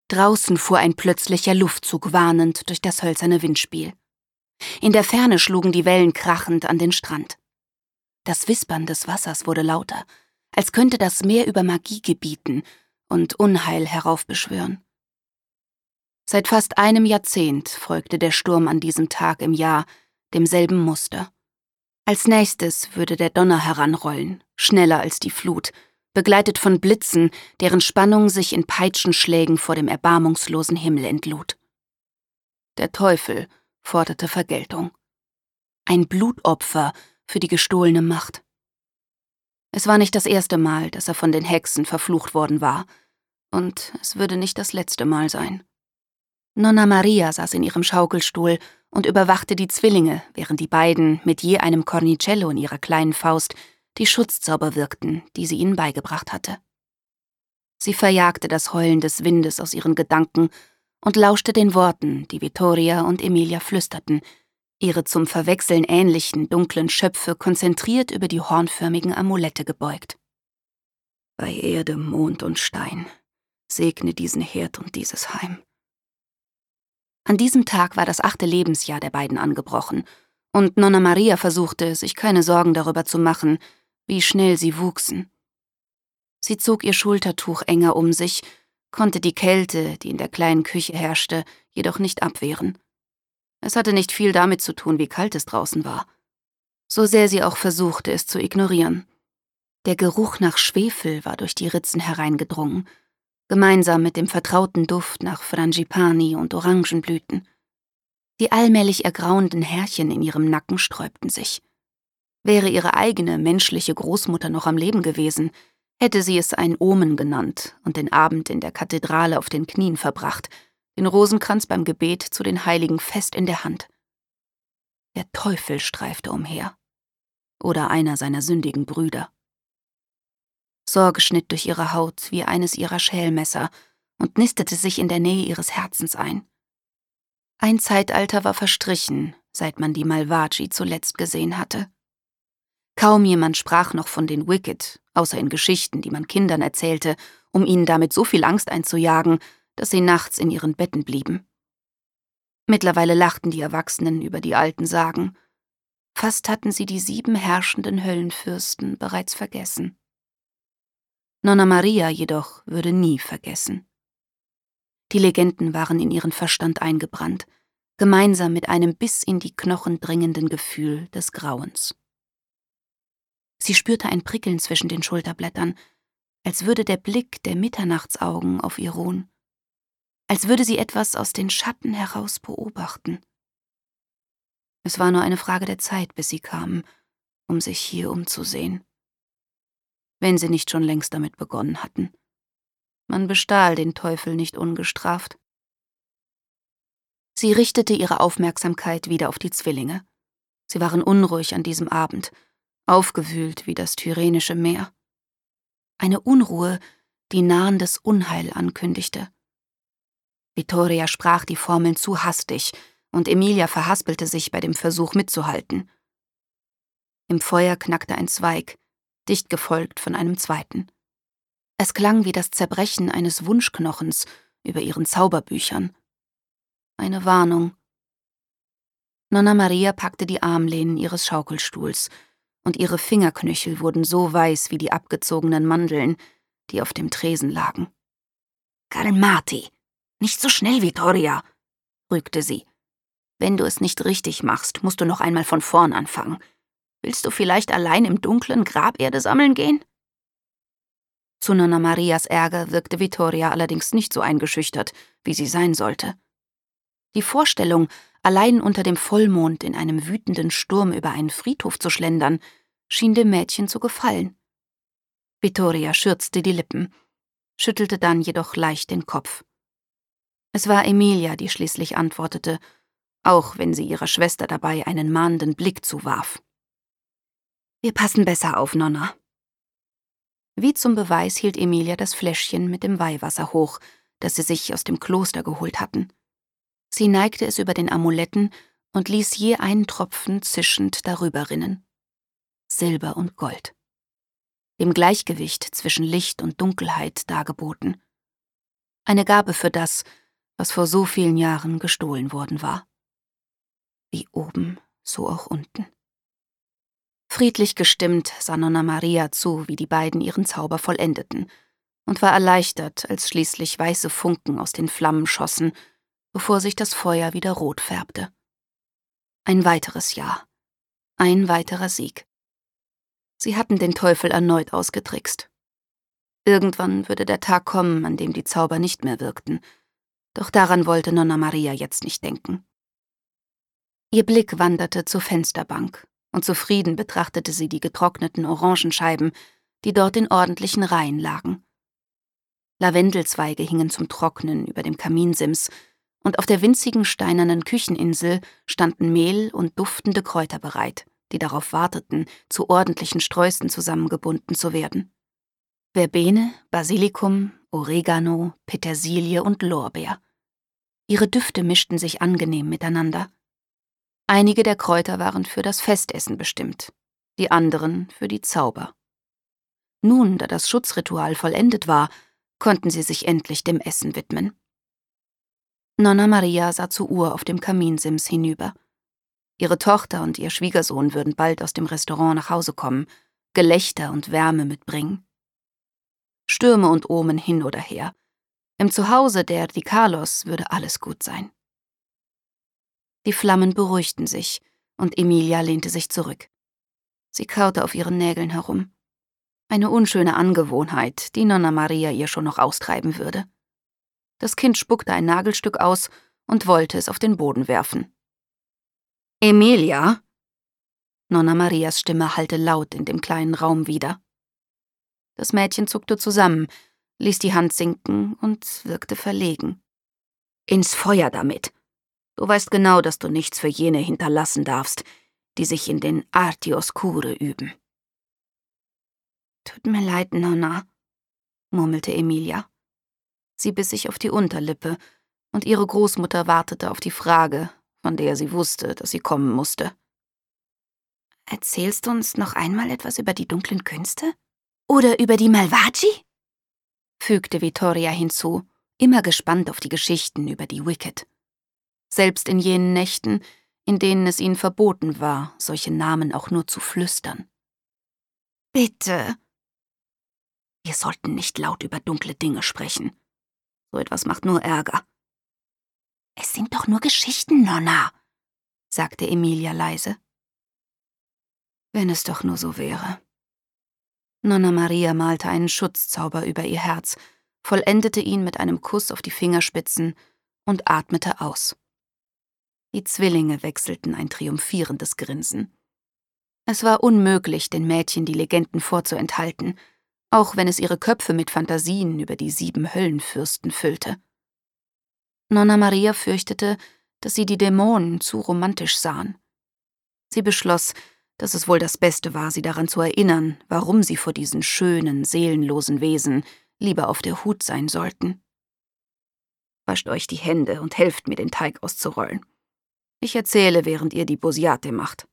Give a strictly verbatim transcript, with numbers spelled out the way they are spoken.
Draußen fuhr ein plötzlicher Luftzug warnend durch das hölzerne Windspiel. In der Ferne schlugen die Wellen krachend an den Strand. Das Wispern des Wassers wurde lauter, als könnte das Meer über Magie gebieten und Unheil heraufbeschwören. Seit fast einem Jahrzehnt folgte der Sturm an diesem Tag im Jahr demselben Muster. Als nächstes würde der Donner heranrollen, schneller als die Flut, begleitet von Blitzen, deren Spannung sich in Peitschenschlägen vor dem erbarmungslosen Himmel entlud. Der Teufel forderte Vergeltung. Ein Blutopfer für die gestohlene Macht. Es war nicht das erste Mal, dass er von den Hexen verflucht worden war, und es würde nicht das letzte Mal sein. Nonna Maria saß in ihrem Schaukelstuhl und überwachte die Zwillinge, während die beiden mit je einem Cornicello in ihrer kleinen Faust die Schutzzauber wirkten, die sie ihnen beigebracht hatte. Sie verjagte das Heulen des Windes aus ihren Gedanken und lauschte den Worten, die Vittoria und Emilia flüsterten, ihre zum Verwechseln ähnlichen dunklen Schöpfe konzentriert über die hornförmigen Amulette gebeugt. Bei Erde, Mond und Stein, segne diesen Herd und dieses Heim. An diesem Tag war das achte Lebensjahr der beiden angebrochen, und Nonna Maria versuchte, sich keine Sorgen darüber zu machen, wie schnell sie wuchsen. Sie zog ihr Schultertuch enger um sich, konnte die Kälte, die in der kleinen Küche herrschte, jedoch nicht abwehren. Es hatte nicht viel damit zu tun, wie kalt es draußen war. So sehr sie auch versuchte, es zu ignorieren. Der Geruch nach Schwefel war durch die Ritzen hereingedrungen, gemeinsam mit dem vertrauten Duft nach Frangipani und Orangenblüten. Die allmählich ergrauenden Härchen in ihrem Nacken sträubten sich. Wäre ihre eigene menschliche Großmutter noch am Leben gewesen, hätte sie es ein Omen genannt und den Abend in der Kathedrale auf den Knien verbracht, den Rosenkranz beim Gebet zu den Heiligen fest in der Hand. Der Teufel streifte umher. Oder einer seiner sündigen Brüder. Sorge schnitt durch ihre Haut wie eines ihrer Schälmesser und nistete sich in der Nähe ihres Herzens ein. Ein Zeitalter war verstrichen, seit man die Malvagi zuletzt gesehen hatte. Kaum jemand sprach noch von den Wicked, außer in Geschichten, die man Kindern erzählte, um ihnen damit so viel Angst einzujagen, dass sie nachts in ihren Betten blieben. Mittlerweile lachten die Erwachsenen über die alten Sagen. Fast hatten sie die sieben herrschenden Höllenfürsten bereits vergessen. Nonna Maria jedoch würde nie vergessen. Die Legenden waren in ihren Verstand eingebrannt, gemeinsam mit einem bis in die Knochen dringenden Gefühl des Grauens. Sie spürte ein Prickeln zwischen den Schulterblättern, als würde der Blick der Mitternachtsaugen auf ihr ruhen, als würde sie etwas aus den Schatten heraus beobachten. Es war nur eine Frage der Zeit, bis sie kamen, um sich hier umzusehen. Wenn sie nicht schon längst damit begonnen hatten. Man bestahl den Teufel nicht ungestraft. Sie richtete ihre Aufmerksamkeit wieder auf die Zwillinge. Sie waren unruhig an diesem Abend, aufgewühlt wie das Tyrrhenische Meer. Eine Unruhe, die nahendes Unheil ankündigte. Vittoria sprach die Formeln zu hastig, und Emilia verhaspelte sich bei dem Versuch mitzuhalten. Im Feuer knackte ein Zweig, dicht gefolgt von einem zweiten. Es klang wie das Zerbrechen eines Wunschknochens über ihren Zauberbüchern. Eine Warnung. Nonna Maria packte die Armlehnen ihres Schaukelstuhls, und ihre Fingerknöchel wurden so weiß wie die abgezogenen Mandeln, die auf dem Tresen lagen. »Calmati! Nicht so schnell, Vittoria«, rügte sie. »Wenn du es nicht richtig machst, musst du noch einmal von vorn anfangen. Willst du vielleicht allein im Dunklen Graberde sammeln gehen?« Zu Nonna Marias Ärger wirkte Vittoria allerdings nicht so eingeschüchtert, wie sie sein sollte. Die Vorstellung, allein unter dem Vollmond in einem wütenden Sturm über einen Friedhof zu schlendern, schien dem Mädchen zu gefallen. Vittoria schürzte die Lippen, schüttelte dann jedoch leicht den Kopf. Es war Emilia, die schließlich antwortete, auch wenn sie ihrer Schwester dabei einen mahnenden Blick zuwarf. »Wir passen besser auf, Nonna.« Wie zum Beweis hielt Emilia das Fläschchen mit dem Weihwasser hoch, das sie sich aus dem Kloster geholt hatten. Sie neigte es über den Amuletten und ließ je einen Tropfen zischend darüber rinnen. Silber und Gold. Dem Gleichgewicht zwischen Licht und Dunkelheit dargeboten. Eine Gabe für das, was vor so vielen Jahren gestohlen worden war. Wie oben, so auch unten. Friedlich gestimmt sah Nonna Maria zu, wie die beiden ihren Zauber vollendeten, und war erleichtert, als schließlich weiße Funken aus den Flammen schossen, bevor sich das Feuer wieder rot färbte. Ein weiteres Jahr. Ein weiterer Sieg. Sie hatten den Teufel erneut ausgetrickst. Irgendwann würde der Tag kommen, an dem die Zauber nicht mehr wirkten, doch daran wollte Nonna Maria jetzt nicht denken. Ihr Blick wanderte zur Fensterbank, und zufrieden betrachtete sie die getrockneten Orangenscheiben, die dort in ordentlichen Reihen lagen. Lavendelzweige hingen zum Trocknen über dem Kaminsims, und auf der winzigen steinernen Kücheninsel standen Mehl und duftende Kräuter bereit, die darauf warteten, zu ordentlichen Sträußen zusammengebunden zu werden. Verbene, Basilikum, Oregano, Petersilie und Lorbeer. Ihre Düfte mischten sich angenehm miteinander. Einige der Kräuter waren für das Festessen bestimmt, die anderen für die Zauber. Nun, da das Schutzritual vollendet war, konnten sie sich endlich dem Essen widmen. Nonna Maria sah zur Uhr auf dem Kaminsims hinüber. Ihre Tochter und ihr Schwiegersohn würden bald aus dem Restaurant nach Hause kommen, Gelächter und Wärme mitbringen. Stürme und Omen hin oder her. Im Zuhause der Di Carlos würde alles gut sein. Die Flammen beruhigten sich, und Emilia lehnte sich zurück. Sie kaute auf ihren Nägeln herum. Eine unschöne Angewohnheit, die Nonna Maria ihr schon noch austreiben würde. Das Kind spuckte ein Nagelstück aus und wollte es auf den Boden werfen. »Emilia?« Nonna Marias Stimme hallte laut in dem kleinen Raum wieder. Das Mädchen zuckte zusammen, ließ die Hand sinken und wirkte verlegen. »Ins Feuer damit! Du weißt genau, dass du nichts für jene hinterlassen darfst, die sich in den Arti Oscure üben.« »Tut mir leid, Nonna«, murmelte Emilia. Sie biss sich auf die Unterlippe, und ihre Großmutter wartete auf die Frage, von der sie wusste, dass sie kommen musste. »Erzählst du uns noch einmal etwas über die dunklen Künste? Oder über die Malvagi?« fügte Vittoria hinzu, immer gespannt auf die Geschichten über die Wicked. Selbst in jenen Nächten, in denen es ihnen verboten war, solche Namen auch nur zu flüstern. »Bitte!« »Wir sollten nicht laut über dunkle Dinge sprechen. So etwas macht nur Ärger.« »Es sind doch nur Geschichten, Nonna«, sagte Emilia leise. Wenn es doch nur so wäre. Nonna Maria malte einen Schutzzauber über ihr Herz, vollendete ihn mit einem Kuss auf die Fingerspitzen und atmete aus. Die Zwillinge wechselten ein triumphierendes Grinsen. Es war unmöglich, den Mädchen die Legenden vorzuenthalten, auch wenn es ihre Köpfe mit Fantasien über die sieben Höllenfürsten füllte. Nonna Maria fürchtete, dass sie die Dämonen zu romantisch sahen. Sie beschloss, dass es wohl das Beste war, sie daran zu erinnern, warum sie vor diesen schönen, seelenlosen Wesen lieber auf der Hut sein sollten. »Wascht euch die Hände und helft mir, den Teig auszurollen. Ich erzähle, während ihr die Bosiate macht.«